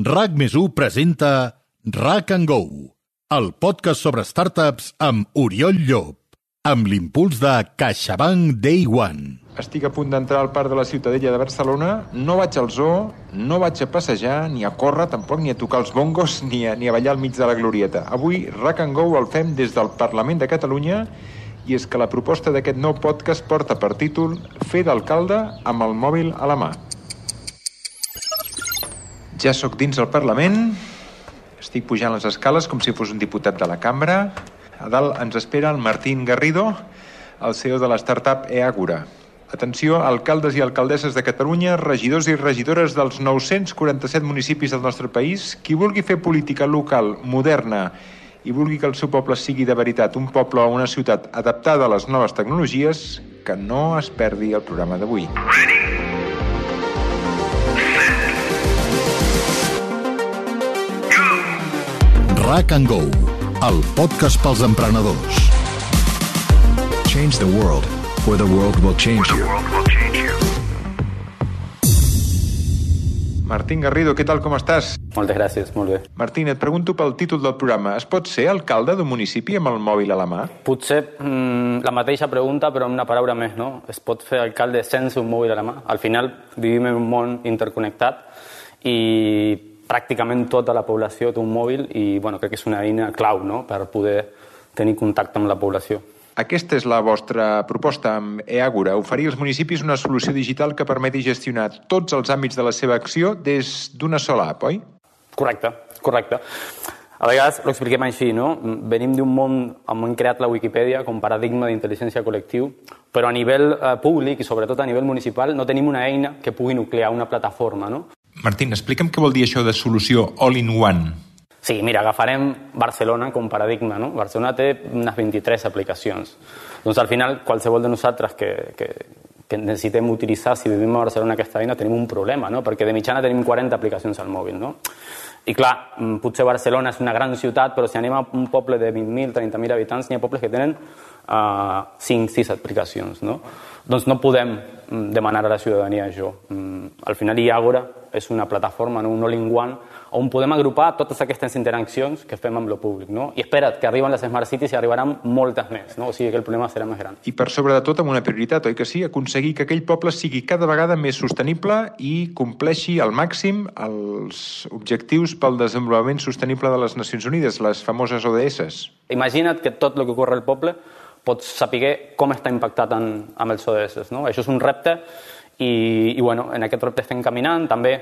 RAC+1 presenta RAC & Go, el podcast sobre startups amb Oriol Llop, amb l'impuls de CaixaBank Day One. Estic a punt d'entrar al Parc de la Ciutadella de Barcelona, no vaig al zoo, no vaig a passejar, ni a córrer, tampoc ni a tocar els bongos, ni a ballar al mig de la glorieta. Avui RAC & Go el fem des del Parlament de Catalunya, i és que la proposta d'aquest nou podcast porta per títol Fer d'alcalde amb el mòbil a la mà. Ja sóc dins el Parlament, estic pujant les escales com si fos un diputat de la cambra. A dalt ens espera el Martín Garrido, el CEO de la startup eAgora. Atenció, alcaldes i alcaldesses de Catalunya, regidors i regidores dels 947 municipis del nostre país, qui vulgui fer política local, moderna, i vulgui que el seu poble sigui de veritat un poble o una ciutat adaptada a les noves tecnologies, que no es perdi el programa d'avui. RAC & Go, el podcast pels emprenedors. Change the world, or the world will change you. Martín Garrido, què tal, com estàs? Moltes gràcies, molt bé. Martín, et pregunto pel títol del programa. Es pot ser alcalde d'un municipi amb el mòbil a la mà? Potser la mateixa pregunta, però amb una paraula més, no? Es pot fer alcalde sense un mòbil a la mà. Al final vivim en un món interconnectat i pràcticament tota la població té un mòbil i crec que és una eina clau, no?, per poder tenir contacte amb la població. Aquesta és la vostra proposta amb eAgora, oferir als municipis una solució digital que permeti gestionar tots els àmbits de la seva acció des d'una sola app, oi? Correcte. A vegades ho expliquem així, no? Venim d'un món on hem creat la Wikipedia com paradigma d'intel·ligència col·lectiu, però a nivell públic i sobretot a nivell municipal no tenim una eina que pugui nuclear una plataforma, no? Martín, explica'm què vol dir això de solució all-in-one. Sí, mira, agafarem Barcelona com paradigma, no? Barcelona té unes 23 aplicacions. Doncs al final, qualsevol de nosaltres que necessitem utilitzar, si vivim a Barcelona aquesta eina, tenim un problema, no? Perquè de mitjana tenim 40 aplicacions al mòbil, no? I clar, potser Barcelona és una gran ciutat, però si anem a un poble de 20.000, 30.000 habitants, n'hi ha pobles que tenen 5-6 aplicacions, no? Doncs no podem demanar a la ciutadania això. Al final, eAgora és una plataforma, no? Un all-in-one, on podem agrupar totes aquestes interaccions que fem amb el públic, no? I espera't, que arriben les Smart Cities i arribaran moltes més, no? O sigui que el problema serà més gran. I per sobre de tot, amb una prioritat, oi que sí? Aconseguir que aquell poble sigui cada vegada més sostenible i compleixi al màxim els objectius pel desenvolupament sostenible de les Nacions Unides, les famoses ODS. Imagina't que tot el que ocorre al poble pots saber com està impactat amb els ODS, no? Això és un repte i en aquest repte estem caminant també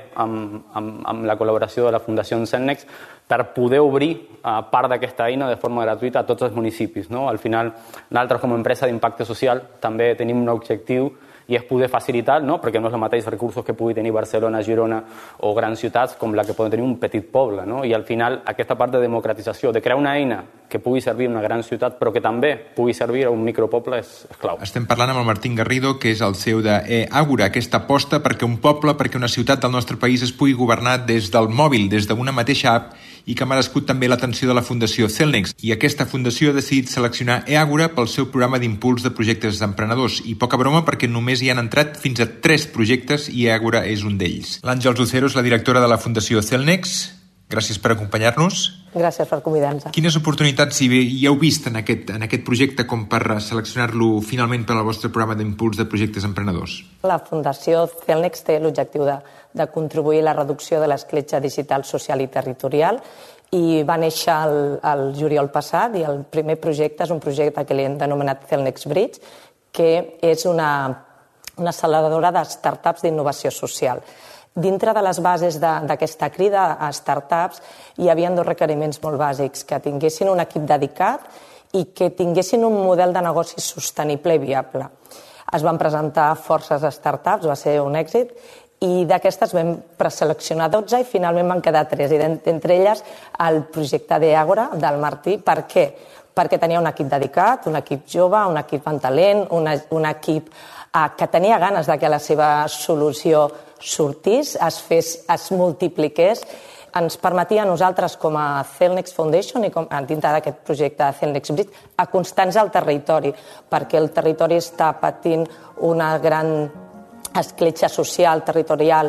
amb la col·laboració de la Fundació Celnex per poder obrir part d'aquesta eina de forma gratuïta a tots els municipis, no? Al final, nosaltres com a empresa d'impacte social també tenim un objectiu i és poder facilitar, no? Perquè no és el mateix recursos que pugui tenir Barcelona, Girona o grans ciutats com la que poden tenir un petit poble, no? I al final aquesta part de democratització, de crear una eina que pugui servir a una gran ciutat però que també pugui servir a un micropoble és clau. Estem parlant amb el Martín Garrido, que és el CEO d'eAgora, aquesta aposta perquè un poble, perquè una ciutat del nostre país es pugui governar des del mòbil, des d'una mateixa app, i que ha merescut també l'atenció de la Fundació Celnex. I aquesta fundació ha decidit seleccionar eAgora pel seu programa d'impuls de projectes d'emprenedors. I poca broma, perquè només hi han entrat fins a 3 projectes i eAgora és un d'ells. L'Àngels Lucero és la directora de la Fundació Celnex. Gràcies per acompanyar-nos. Gràcies per convidar-nos. Quines oportunitats hi heu vist en aquest projecte com per seleccionar-lo finalment per al vostre programa d'impuls de projectes emprenedors? La Fundació Celnex té l'objectiu de contribuir a la reducció de l'escletxa digital, social i territorial i va néixer el juliol passat i el primer projecte és un projecte que li hem denominat Celnex Bridge, que és una acceleradora de startups d'innovació social. Dintre de les bases d'aquesta crida a startups hi havia 2 requeriments molt bàsics, que tinguessin un equip dedicat i que tinguessin un model de negoci sostenible i viable. Es van presentar forces startups, va ser un èxit, i d'aquestes vam preseleccionar 12 i finalment van quedar 3, i entre elles el projecte d'eAgora del Martí. Per què? Perquè tenia un equip dedicat, un equip jove, un equip amb talent, un equip que tenia ganes que la seva solució sortís, es multipliqués. Ens permetia a nosaltres, com a Celnex Foundation i dintre d'aquest projecte de Celnex Bridge, acostar-nos al territori, perquè el territori està patint una gran escletxa social, territorial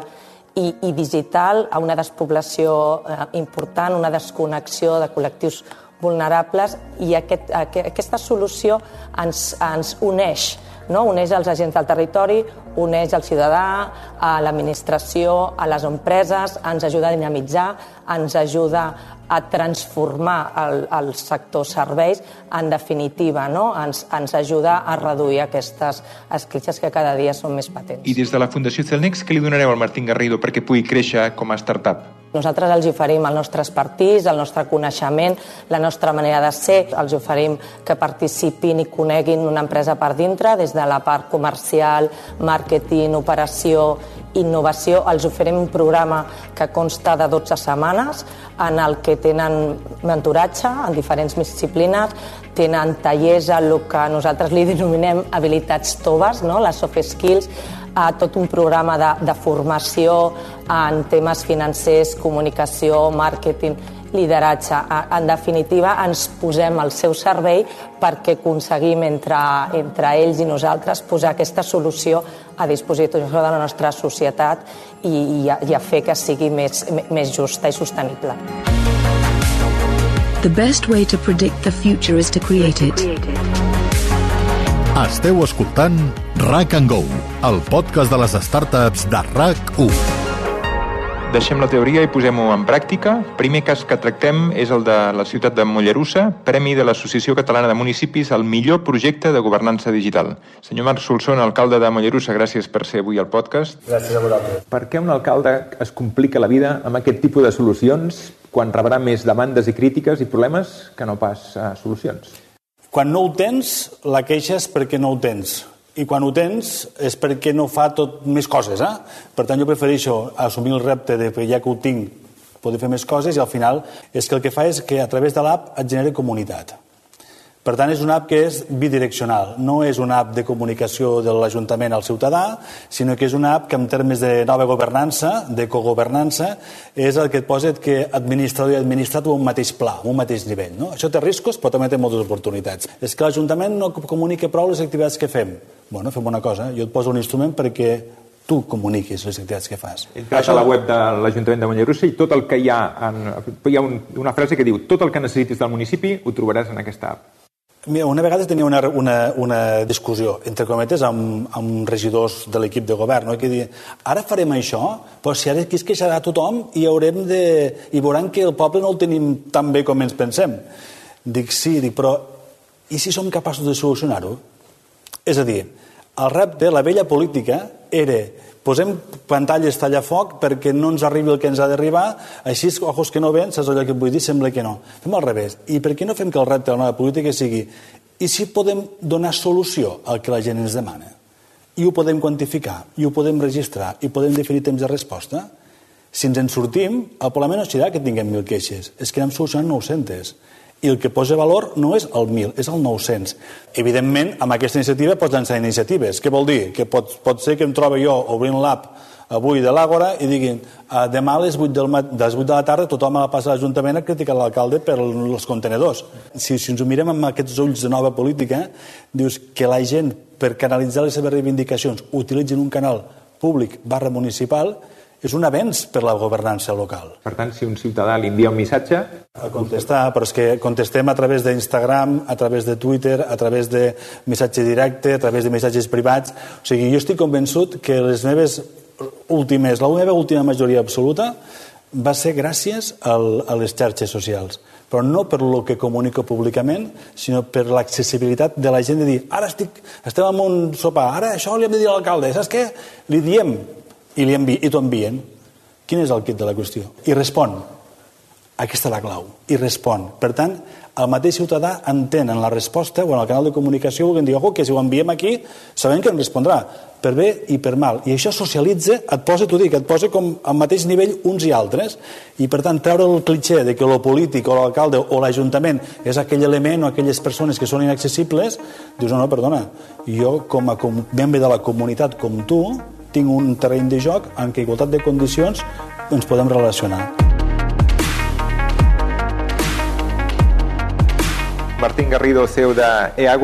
i digital a una despoblació important, una desconnexió de col·lectius vulnerables, i aquesta solució ens uneix, no? Uneix els agents del territori, uneix el ciutadà, a l'administració, a les empreses, ens ajuda a dinamitzar, ens ajuda a transformar el sector serveis, en definitiva, no? Ens ajuda a reduir aquestes escletxes que cada dia són més patents. I des de la Fundació Celnex, què li donareu al Martín Garrido perquè pugui créixer com a startup? Nosaltres els oferim el nostre expertise, el nostre coneixement, la nostra manera de ser. Els oferim que participin i coneguin una empresa per dintre, des de la part comercial, màrqueting, operació, innovació. Els oferim un programa que consta de 12 setmanes en el que tenen mentoratge en diferents disciplines, tenen tallers a el que nosaltres li denominem habilitats toves, no? Les soft skills, tot un programa de formació en temes financers, comunicació, màrqueting, lideratge. En definitiva, ens posem al seu servei perquè aconseguim entre ells i nosaltres posar aquesta solució a disposició de la nostra societat i a fer que sigui més justa i sostenible. The best way to predict the future is to create it. Esteu escoltant RAC & Go, el podcast de les startups de RAC1. Deixem la teoria i posem-ho en pràctica. El primer cas que tractem és el de la ciutat de Mollerussa, Premi de l'Associació Catalana de Municipis al millor projecte de governança digital. Senyor Marc Solsón, alcalde de Mollerussa, gràcies per ser avui al podcast. Gràcies a vosaltres. Per què un alcalde es complica la vida amb aquest tipus de solucions quan rebrà més demandes i crítiques i problemes que no pas solucions? Quan no ho tens, la queixa és perquè no ho tens. I quan ho tens és perquè no fa tot més coses. Per tant, jo prefereixo assumir el repte de que ja que ho tinc, poder fer més coses, i al final és que el que fa és que a través de l'app et generi comunitat. Per tant, és una app que és bidireccional. No és una app de comunicació de l'Ajuntament al ciutadà, sinó que és una app que en termes de nova governança, de cogovernança, és el que et posa que administrador i administrat a un mateix pla, a un mateix nivell. No? Això té riscos, però també té moltes oportunitats. És que l'Ajuntament no comunica prou les activitats que fem. Bueno, fem una cosa, jo et poso un instrument perquè tu comuniquis les activitats que fas. Entres a la web de l'Ajuntament de Mollerussa i tot el que hi ha una frase que diu tot el que necessitis del municipi ho trobaràs en aquesta app. Mira, una vegada tenia una discussió, entre cometes, amb regidors de l'equip de govern, no? Que diuen, ara farem això, però si ara aquí es queixarà tothom i veuran que el poble no el tenim tan bé com ens pensem. Dic, sí, però i si som capaços de solucionar-ho? És a dir, el repte, la vella política, era posem pantalles tallafoc perquè no ens arribi el que ens ha d'arribar, així, ojos que no ven, saps allò que vull dir? Sembla que no. Fem al revés. I per què no fem que el repte de la nova política sigui i si podem donar solució al que la gent ens demana? I ho podem quantificar, i ho podem registrar, i podem definir temps de resposta? Si ens en sortim, el problema no serà que tinguem 1.000 queixes, és que anem solucionant 900. I el que posa valor no és el 1.000, és el 900. Evidentment, amb aquesta iniciativa pots llançar iniciatives. Què vol dir? Que pot ser que em trobi jo obrint l'app avui de l'Àgora i diguin demà a les 8 de la tarda tothom a la plaça de l'Ajuntament a criticar l'alcalde per els contenedors. Si ens ho mirem amb aquests ulls de nova política, dius que la gent, per canalitzar les seves reivindicacions, utilitzin un canal públic /municipal, és un avenç per la governança local. Per tant, si un ciutadà li envia un missatge... A contestar, però és que contestem a través d'Instagram, a través de Twitter, a través de missatge directe, a través de missatges privats. O sigui, jo estic convençut que la meva última majoria absoluta va ser gràcies a les xarxes socials. Però no per lo que comunico públicament, sinó per l'accessibilitat de la gent de dir ara estem en un sopar, ara això li hem de dir a l'alcalde, saps què? Li diem i t'ho envien. Quin és el kit de la qüestió? I respon. Aquesta és la clau. I respon. Per tant, el mateix ciutadà entén en la resposta o en el canal de comunicació que dir, que si ho enviem aquí sabem que ens respondrà, per bé i per mal. I això socialitza, et posa com al mateix nivell uns i altres. I per tant, treure el clitxer de que lo polític o l'alcalde o l'Ajuntament és aquell element o aquelles persones que són inaccessibles, dius, no, perdona, jo com a membre de la comunitat com tu tinc un terreny de joc en què igualtat de condicions ens podem relacionar. Martín Garrido, CEO de eAgora.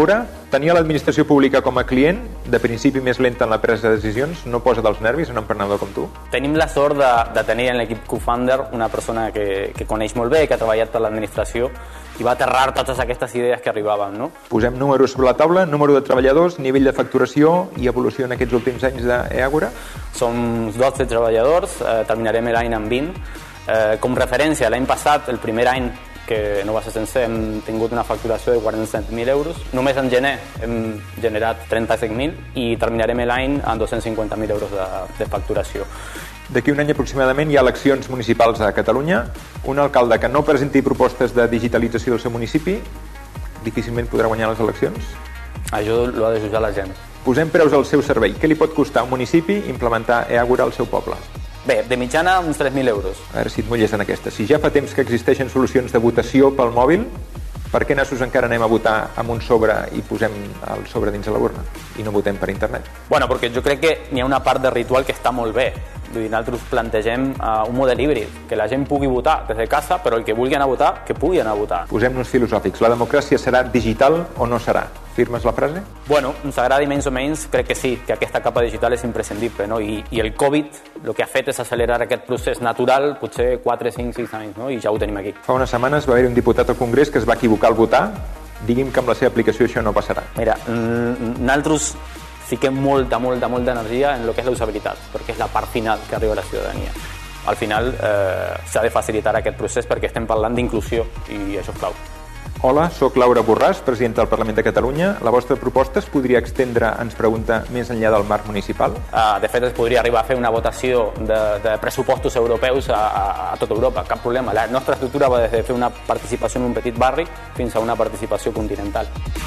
Tenir l'administració pública com a client, de principi més lenta en la presa de decisions, no posa dels nervis a un emprenedor com tu? Tenim la sort de tenir en l'equip co-founder una persona que coneix molt bé, que ha treballat per l'administració i va aterrar totes aquestes idees que arribaven, no? Posem números sobre la taula, número de treballadors, nivell de facturació i evolució en aquests últims anys d'Eagora. Som 12 treballadors, terminarem l'any amb 20. Com referència, l'any passat, el primer any que no va ser sencer, hem tingut una facturació de 47.000 euros. Només en gener hem generat 37.000 i terminarem l'any amb 250.000 euros de facturació. D'aquí un any aproximadament hi ha eleccions municipals a Catalunya. Un alcalde que no presenti propostes de digitalització del seu municipi difícilment podrà guanyar les eleccions. Això ho ha de jutjar la gent. Posem preus al seu servei. Què li pot costar a un municipi implementar Eagora al seu poble? Bé, de mitjana uns 3.000 euros. A veure si et mulles en aquesta. Si ja fa temps que existeixen solucions de votació pel mòbil, per què nassos encara anem a votar amb un sobre i posem el sobre dins de la urna i no votem per internet? Bueno, perquè jo crec que n'hi ha una part de ritual que està molt bé. Vull dir, nosaltres plantegem un model híbrid, que la gent pugui votar des de casa, però el que vulgui anar a votar, que pugui anar a votar. Posem-nos filosòfics. La democràcia serà digital o no serà? Firmes la frase? Bueno, ens agradi menys o menys, crec que sí, que aquesta capa digital és imprescindible, no? I el Covid el que ha fet és accelerar aquest procés natural, potser 4, 5, 6 anys, no? I ja ho tenim aquí. Fa unes setmanes va haver-hi un diputat al Congrés que es va equivocar al votar. Digui'm que amb la seva aplicació això no passarà. Mira, nosaltres fiquem molta energia en el que és la usabilitat, perquè és la part final que arriba a la ciutadania. Al final s'ha de facilitar aquest procés perquè estem parlant d'inclusió i això és clau. Hola, sóc Laura Borràs, presidenta del Parlament de Catalunya. La vostra proposta es podria extendre, ens pregunta, més enllà del marc municipal? De fet, es podria arribar a fer una votació de pressupostos europeus a tota Europa, cap problema. La nostra estructura va des de fer una participació en un petit barri fins a una participació continental.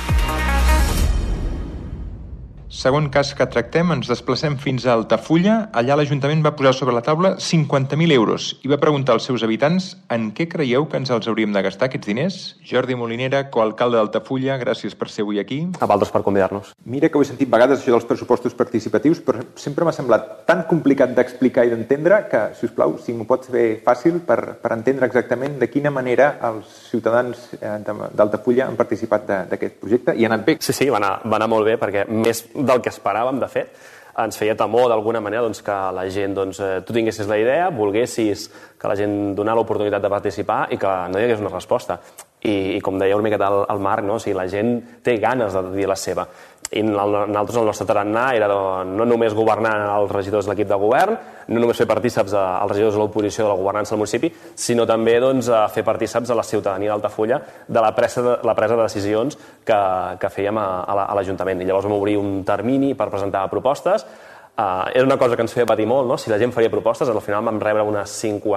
Segon cas que tractem, ens desplacem fins a Altafulla. Allà l'Ajuntament va posar sobre la taula 50.000 euros i va preguntar als seus habitants en què creieu que ens els hauríem de gastar, aquests diners? Jordi Molinera, coalcalde d'Altafulla, gràcies per ser avui aquí. A vosaltres per convidar-nos. Mira que ho he sentit vegades, això dels pressupostos participatius, però sempre m'ha semblat tan complicat d'explicar i d'entendre que, si us plau, si m'ho pots fer fàcil per entendre exactament de quina manera els ciutadans d'Altafulla han participat d'aquest projecte i han anat bé. Sí, va anar molt bé, perquè més del que esperàvem, de fet, ens feia temor d'alguna manera que la gent, tu tinguessis la idea, volguessis que la gent donés l'oportunitat de participar i que no hi hagués una resposta. I com deia una miqueta el Marc, la gent té ganes de dir la seva. I nosaltres el nostre tarannà era no només governar els regidors de l'equip de govern, no només fer partíceps als regidors de l'oposició de la governança del municipi, sinó també fer partíceps a la ciutadania d'Altafulla de la presa de decisions que fèiem a l'Ajuntament. I llavors vam obrir un termini per presentar propostes. Era una cosa que ens feia patir molt, no? Si la gent faria propostes, al final vam rebre unes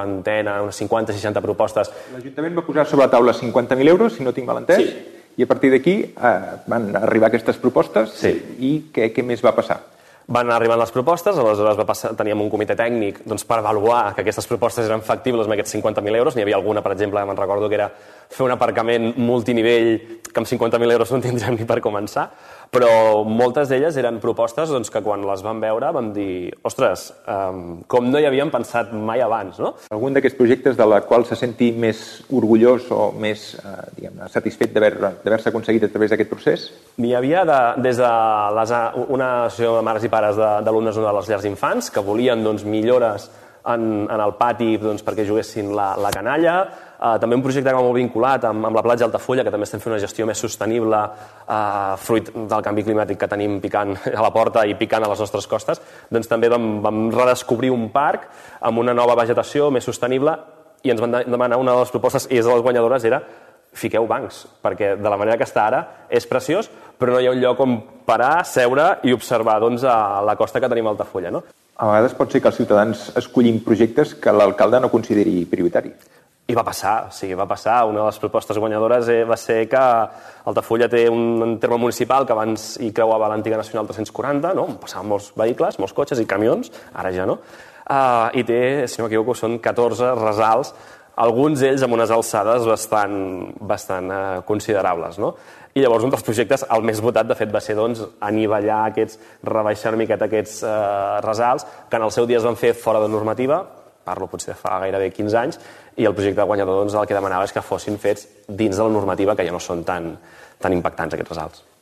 50-60 propostes. L'Ajuntament va posar sobre la taula 50.000 euros, si no tinc mal entès, i a partir d'aquí van arribar aquestes propostes i què més va passar? Van arribar les propostes, aleshores teníem un comitè tècnic per avaluar que aquestes propostes eren factibles amb aquests 50.000 euros. N'hi havia alguna, per exemple, me'n recordo que era fer un aparcament multinivell que amb 50.000 euros no en tindrem ni per començar, però moltes d'elles eren propostes que quan les vam veure vam dir, ostres, com no hi havíem pensat mai abans, no? Algun d'aquests projectes de la qual se senti més orgullós o més satisfet d'haver-se aconseguit a través d'aquest procés? N'hi havia des de una associació de mares i pares d'alumnes de les llars d'infants que volien millores en el pati perquè juguessin la canalla. També un projecte que va molt vinculat amb la platja Altafulla, que també estem fent una gestió més sostenible fruit del canvi climàtic que tenim picant a la porta i picant a les nostres costes. Doncs també vam redescobrir un parc amb una nova vegetació més sostenible i ens van demanar una de les propostes, i és de les guanyadores, era fiqueu bancs, perquè de la manera que està ara és preciós, però no hi ha un lloc on parar, seure i observar la costa que tenim a Altafulla, no? A vegades pot ser que els ciutadans escollin projectes que l'alcalde no consideri prioritari. I va passar. Una de les propostes guanyadores va ser que Altafulla té un terme municipal que abans hi creuava l'antiga Nacional 340, no? Passaven molts vehicles, molts cotxes i camions, ara ja no, i té, si no m'equivoco, són 14 resals, alguns d'ells amb unes alçades bastant considerables, no? I llavors un dels projectes, el més votat, de fet, va ser anivellar rebaixar una miqueta aquests resals, que en el seu dia es van fer fora de normativa, parlo potser de fa gairebé 15 anys, i el projecte guanyador el que demanava és que fossin fets dins de la normativa, que ja no són tan impactants aquests resals.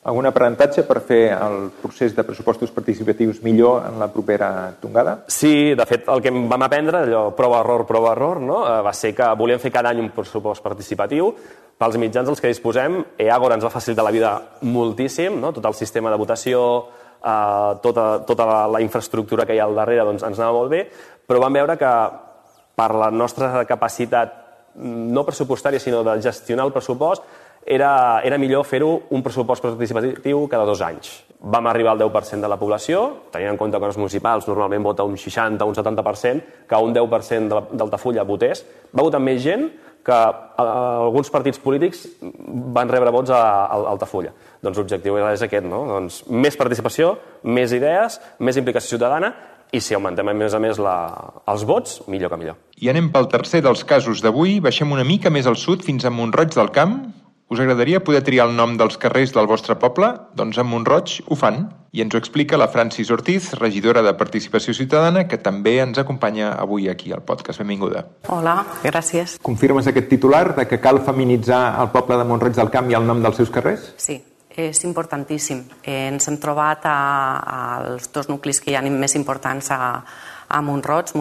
Algun aprenentatge per fer el procés de pressupostos participatius millor en la propera tongada? Sí, de fet, el que vam aprendre, allò prova-error, no? Va ser que volíem fer cada any un pressupost participatiu. Pels mitjans als que disposem, Agora ens va facilitar la vida moltíssim, no? Tot el sistema de votació, tota la infraestructura que hi ha al darrere doncs, ens anava molt bé, però vam veure que per la nostra capacitat no pressupostària, sinó de gestionar el pressupost, era millor fer-ho un pressupost participatiu cada 2 anys. Vam arribar al 10% de la població, tenint en compte que els municipals normalment vota un 60 o un 70%, que un 10% d'Altafulla votés. Va votar més gent que alguns partits polítics van rebre vots a Altafulla. Doncs l'objectiu és aquest, no? Doncs més participació, més idees, més implicació ciutadana, i si augmentem a més els vots, millor que millor. I anem pel tercer dels casos d'avui. Baixem una mica més al sud, fins a Mont-roig del Camp. Us agradaria poder triar el nom dels carrers del vostre poble? Doncs a Mont-roig ho fan. I ens ho explica la Francis Ortiz, regidora de Participació Ciutadana, que també ens acompanya avui aquí al podcast. Benvinguda. Hola, gràcies. Confirmes aquest titular de que cal feminitzar el poble de Mont-roig del Camp i el nom dels seus carrers? Sí, és importantíssim. Ens hem trobat als 2 nuclis que hi ha més importants a Mont-roig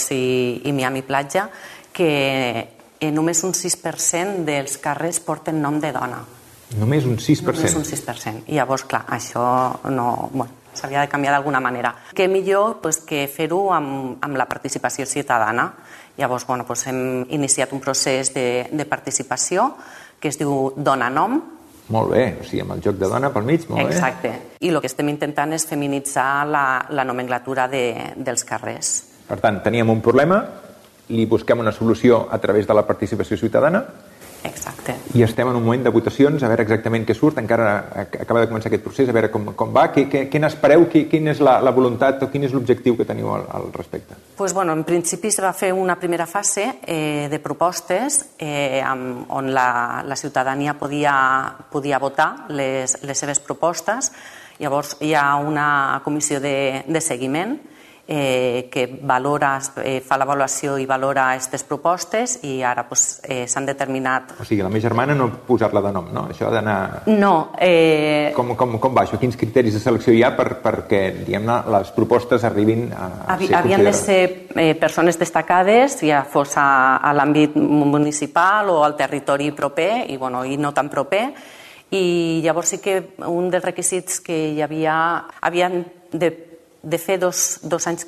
i Miami Platja, que només un 6% dels carrers porten nom de dona. Només un 6%? Només un 6%. I llavors, clar, això no... s'hauria de canviar d'alguna manera. Què millor que fer-ho amb la participació ciutadana. Llavors, hem iniciat un procés de participació que es diu Dona Nom. Molt bé, o sigui, amb el joc de dona pel mig, molt bé. Exacte. I el que estem intentant és feminitzar la nomenclatura dels carrers. Per tant, teníem un problema, li busquem una solució a través de la participació ciutadana. Exacte. I estem en un moment de votacions, a veure exactament què surt, encara acaba de començar aquest procés, a veure com va, què n'espereu, quina és la voluntat o quin és l'objectiu que teniu al respecte? En principi es va fer una primera fase de propostes on la ciutadania podia votar les seves propostes. Llavors hi ha una comissió de seguiment que fa l'avaluació i valora aquestes propostes i ara s'han determinat... O sigui, la meva germana no posar-la de nom, no? Això ha d'anar... No. Com va això? Quins criteris de selecció hi ha perquè, diguem-ne, les propostes arribin a ser considerades? Havien de ser persones destacades, ja fos a l'àmbit municipal o al territori proper i no tan proper. I llavors sí que un dels requisits que hi havien de fer 2 anys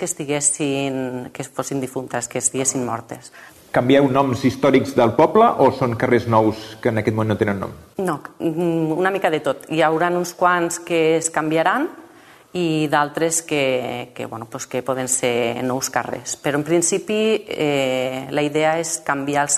que fossin difuntes, que estiguessin mortes. Canvieu noms històrics del poble o són carrers nous que en aquest moment no tenen nom? No, una mica de tot. Hi haurà uns quants que es canviaran i d'altres que poden ser nous carrers. Però en principi la idea és canviar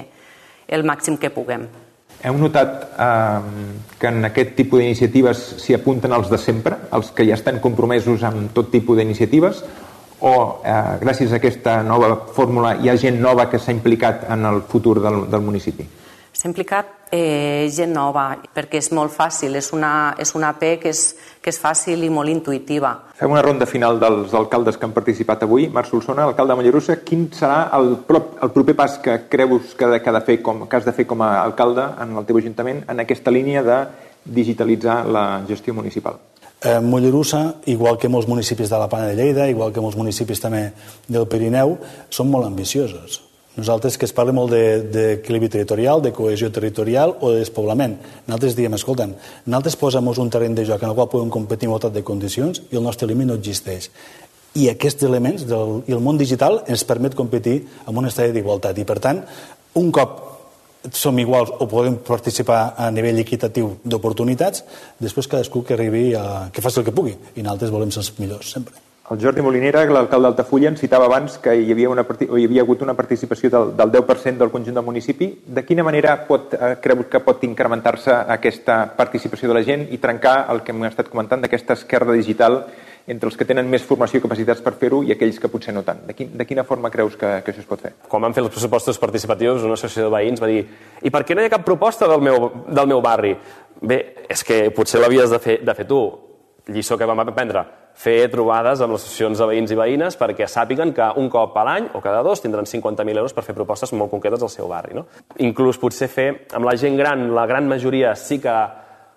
el màxim que puguem. Heu notat que en aquest tipus d'iniciatives s'hi apunten els de sempre, els que ja estan compromesos amb tot tipus d'iniciatives, o gràcies a aquesta nova fórmula hi ha gent nova que s'ha implicat en el futur del municipi? S'ha implicat gent nova, perquè és molt fàcil, és una AP que és fàcil i molt intuïtiva. Fem una ronda final dels alcaldes que han participat avui. Marc Solsona, alcalde de Mollerussa, quin serà el proper pas que creus que has de fer com a alcalde en el teu ajuntament en aquesta línia de digitalitzar la gestió municipal? Mollerussa, igual que molts municipis de la Plana de Lleida, igual que molts municipis també del Pirineu, són molt ambiciosos. Nosaltres que es parla molt d'equilibri territorial, de cohesió territorial o de despoblament. Nosaltres diem, escolta'm, nosaltres posem un terreny de joc en el qual podem competir en igualtat de condicions i el nostre límit no existeix. I aquests elements i el món digital ens permet competir en un estadi d'igualtat. I per tant, un cop som iguals o podem participar a nivell equitatiu d'oportunitats, després cadascú que arribi que faci el que pugui. I nosaltres volem ser els millors, sempre. El Jordi Molinera, l'alcalde d'Altafulla, ens citava abans que hi havia hagut una participació del 10% del conjunt del municipi. De quina manera creu que pot incrementar-se aquesta participació de la gent i trencar el que hem estat comentant d'aquesta esquerda digital entre els que tenen més formació i capacitats per fer-ho i aquells que potser no tant? De quina forma creus que això es pot fer? Quan vam fer els pressupostos participatius, una associació de veïns va dir «I per què no hi ha cap proposta del meu barri?» Bé, és que potser l'havies de fer tu. Lliçó que vam aprendre, fer trobades amb les associacions de veïns i veïnes perquè sàpiguen que un cop a l'any o cada 2 tindran 50.000 euros per fer propostes molt concretes al seu barri. No? Inclús potser fer amb la gent gran, la gran majoria sí que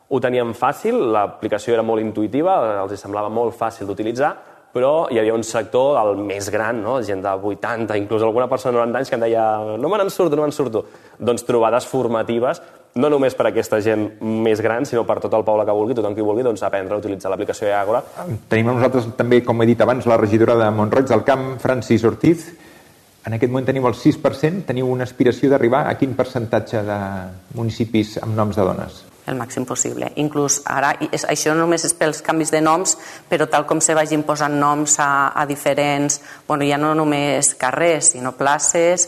ho tenien fàcil, l'aplicació era molt intuïtiva, els semblava molt fàcil d'utilitzar, però hi havia un sector, el més gran, no? Gent de 80, inclús alguna persona de 90 anys que em deia no me'n surto. Doncs trobades formatives, no només per a aquesta gent més gran, sinó per tot el poble que vulgui, tothom qui vulgui, doncs aprendre a utilitzar l'aplicació Eàgora. Tenim a nosaltres també, com he dit abans, la regidora de Mont-roig del Camp, Francis Ortiz. En aquest moment teniu el 6%, teniu una aspiració d'arribar a quin percentatge de municipis amb noms de dones? El màxim possible. Inclús ara, això només és pels canvis de noms, però tal com se vagin posant noms a diferents, ja no només carrers, sinó places,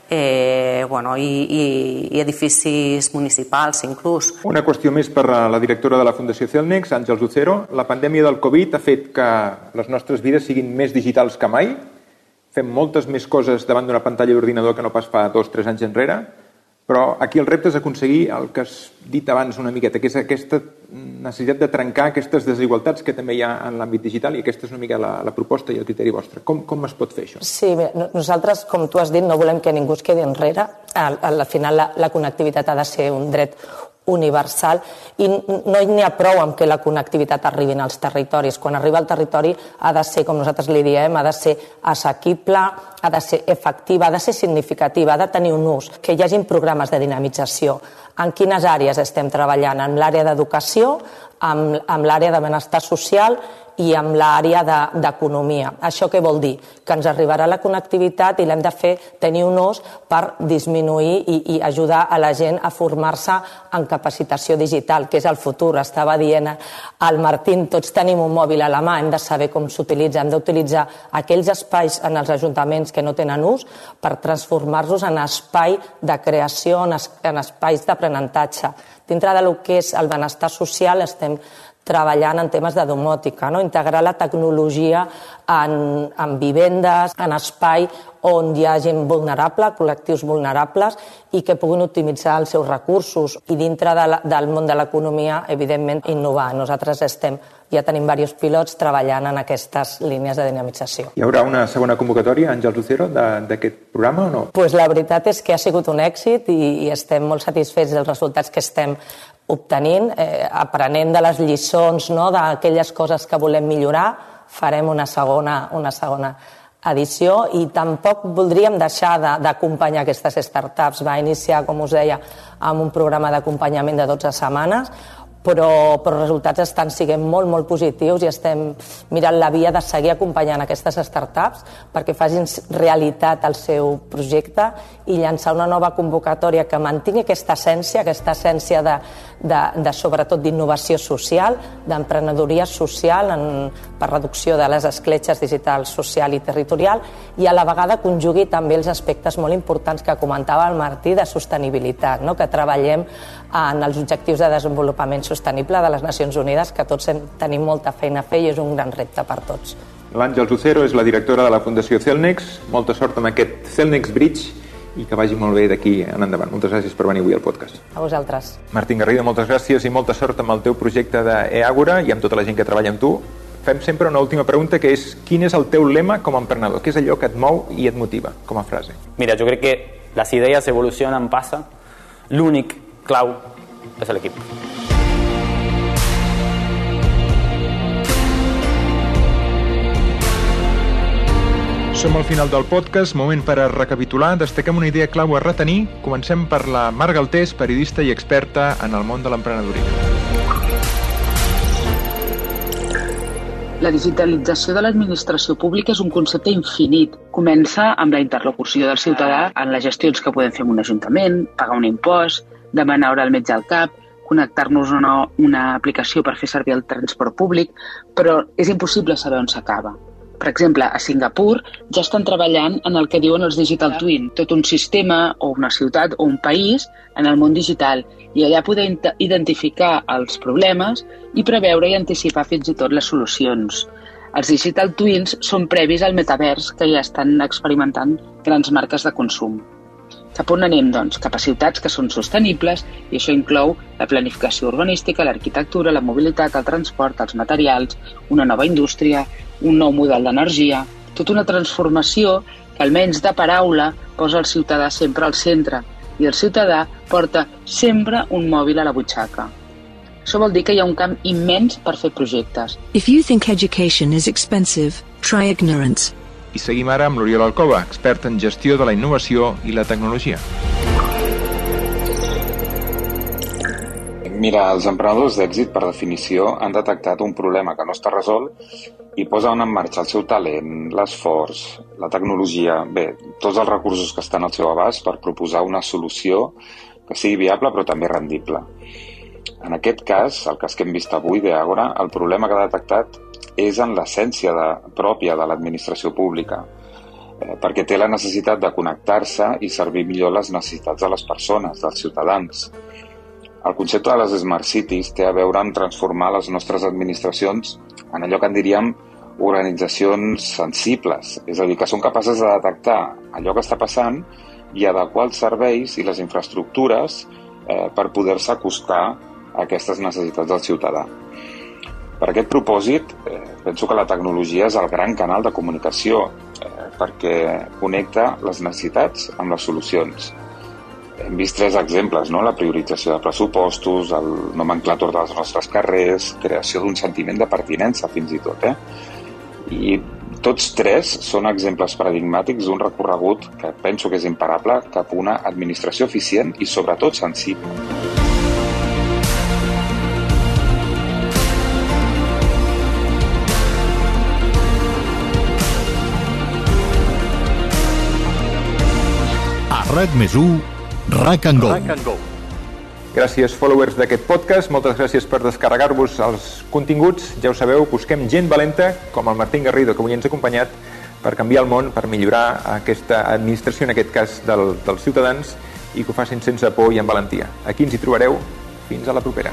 i edificis municipals, inclús. Una qüestió més per a la directora de la Fundació Celnex, Àngels Ucero. La pandèmia del Covid ha fet que les nostres vides siguin més digitals que mai. Fem moltes més coses davant d'una pantalla d'ordinador que no pas fa 2 o 3 anys enrere. Però aquí el repte és aconseguir el que has dit abans una miqueta, que és aquesta necessitat de trencar aquestes desigualtats que també hi ha en l'àmbit digital, i aquesta és una mica la proposta i el criteri vostre. Com es pot fer això? Sí, bé, nosaltres, com tu has dit, no volem que ningú es quedi enrere. Al final la connectivitat ha de ser un dret universal i no n'hi ha prou amb que la connectivitat arribi als territoris. Quan arriba al territori ha de ser, com nosaltres li diem, ha de ser assequible, ha de ser efectiva, ha de ser significativa, ha de tenir un ús, que hi hagin programes de dinamització. En quines àrees estem treballant? En l'àrea d'educació, amb l'àrea de benestar social i amb l'àrea d'economia. Això què vol dir? Que ens arribarà la connectivitat i l'hem de tenir un ús per disminuir i ajudar a la gent a formar-se en capacitació digital, que és el futur. Estava dient el Martín, tots tenim un mòbil a la mà, hem de saber com s'utilitza, hem d'utilitzar aquells espais en els ajuntaments que no tenen ús per transformar-los en espai de creació, en espais d'aprenentatge. Dintre del que és el benestar social estem treballant en temes de domòtica, integrar la tecnologia en vivendes, en espai on hi ha gent vulnerable, col·lectius vulnerables, i que puguin optimitzar els seus recursos. I dintre del món de l'economia, evidentment, innovar. Nosaltres ja tenim diversos pilots treballant en aquestes línies de dinamització. Hi haurà una segona convocatòria, Àngels Ucero, d'aquest programa o no? La veritat és que ha sigut un èxit i estem molt satisfets dels resultats que estem obtenint, aprenent de les lliçons, d'aquelles coses que volem millorar. Farem una segona edició i tampoc voldríem deixar d'acompanyar aquestes startups. Va iniciar, com us deia, amb un programa d'acompanyament de 12 setmanes, però els resultats estan sent molt, molt positius i estem mirant la via de seguir acompanyant aquestes startups perquè facin realitat el seu projecte i llançar una nova convocatòria que mantingui aquesta essència sobretot d'innovació social, d'emprenedoria social per reducció de les escletxes digitals social i territorial, i a la vegada conjugui també els aspectes molt importants que comentava el Martí de sostenibilitat, que treballem en els objectius de desenvolupament sostenible de les Nacions Unides, que tots tenim molta feina a fer i és un gran repte per tots. L'Àngels Ucero és la directora de la Fundació Celnex. Molta sort amb aquest Celnex Bridge i que vagi molt bé d'aquí en endavant. Moltes gràcies per venir avui al podcast. A vosaltres. Martín Garrido, moltes gràcies i molta sort amb el teu projecte d'Eàgora i amb tota la gent que treballa amb tu. Fem sempre una última pregunta, que és: quin és el teu lema com a emprenedor? Què és allò que et mou i et motiva, com a frase? Mira, jo crec que les idees evolucionen, passen. L'únic clau és l'equip. Som al final del podcast, moment per a recapitular. Destaquem una idea clau a retenir. Comencem per la Mar Galtés, periodista i experta en el món de l'emprenedoria. La digitalització de l'administració pública és un concepte infinit. Comença amb la interlocució del ciutadà en les gestions que podem fer en un ajuntament, pagar un impost, demanar hora al metge al CAP, connectar-nos a una aplicació per fer servir el transport públic, però és impossible saber on s'acaba. Per exemple, a Singapur ja estan treballant en el que diuen els Digital Twin, tot un sistema o una ciutat o un país en el món digital, i allà poder identificar els problemes i preveure i anticipar fins i tot les solucions. Els Digital Twins són previs al metavers que ja estan experimentant grans marques de consum. Cap on anem, doncs? Cap a ciutats que són sostenibles, i això inclou la planificació urbanística, l'arquitectura, la mobilitat, el transport, els materials, una nova indústria, un nou model d'energia, tota una transformació que, almenys de paraula, posa el ciutadà sempre al centre, i el ciutadà porta sempre un mòbil a la butxaca. Això vol dir que hi ha un camp immens per fer projectes. If you think education is expensive, try ignorance. I seguim ara amb l'Oriol Alcoba, expert en gestió de la innovació i la tecnologia. Mira, els emprenedors d'èxit, per definició, han detectat un problema que no està resolt i posen en marxa el seu talent, l'esforç, la tecnologia, tots els recursos que estan al seu abast per proposar una solució que sigui viable però també rendible. En aquest cas, el cas que hem vist avui d'Agora, el problema que ha detectat és en l'essència pròpia de l'administració pública, perquè té la necessitat de connectar-se i servir millor les necessitats de les persones, dels ciutadans. El concepte de les Smart Cities té a veure amb transformar les nostres administracions en allò que en diríem organitzacions sensibles, és a dir, que són capaces de detectar allò que està passant i adequar els serveis i les infraestructures per poder-se acostar a aquestes necessitats del ciutadà. Per aquest propòsit, penso que la tecnologia és el gran canal de comunicació perquè connecta les necessitats amb les solucions. Hem vist 3 exemples, no? La priorització de pressupostos, el nomenclàtor dels nostres carrers, creació d'un sentiment de pertinença, fins i tot. I tots 3 són exemples paradigmàtics d'un recorregut que penso que és imparable cap a una administració eficient i sobretot sensible. A RAC+1, RAC & Go. Gràcies, followers d'aquest podcast. Moltes gràcies per descarregar-vos els continguts. Ja ho sabeu, busquem gent valenta, com el Martín Garrido, que avui ens ha acompanyat, per canviar el món, per millorar aquesta administració, en aquest cas dels ciutadans, i que ho facin sense por i amb valentia. Aquí ens hi trobareu. Fins a la propera.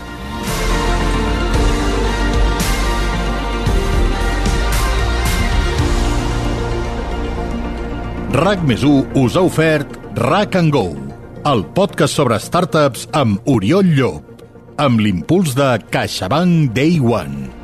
RAC+1 us ha ofert RAC & Go, el podcast sobre startups amb Oriol Llop, amb l'impuls de CaixaBank Day One.